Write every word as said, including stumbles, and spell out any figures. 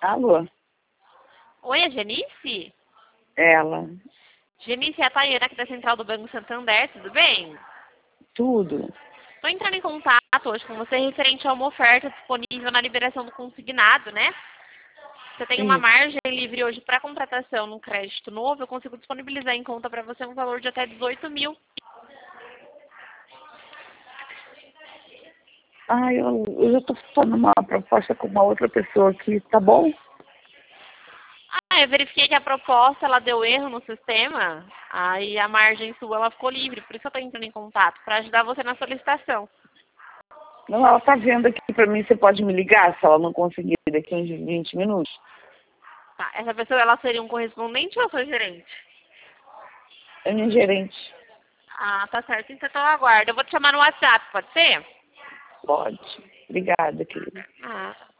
Alô? Oi, é Genice? Ela. Genice, é a Tayana aqui da Central do Banco Santander, tudo bem? Tudo. Estou entrando em contato hoje com você referente a uma oferta disponível na liberação do consignado, né? Você tem uma Isso. margem livre hoje para contratação num crédito novo, eu consigo disponibilizar em conta para você um valor de até dezoito mil. Ai, eu, eu já tô fazendo uma proposta com uma outra pessoa aqui, tá bom? Ah, eu verifiquei que a proposta ela deu erro no sistema, aí a margem sua ela ficou livre, por isso que eu estou entrando em contato, para ajudar você na solicitação. Não, ela tá vendo aqui pra mim, você pode me ligar se ela não conseguir daqui uns vinte minutos? Tá, essa pessoa ela seria um correspondente ou seu gerente? É minha gerente. Ah, tá certo, então eu aguardo. Eu vou te chamar no WhatsApp, pode ser? Pode. Obrigada, querida. Ah,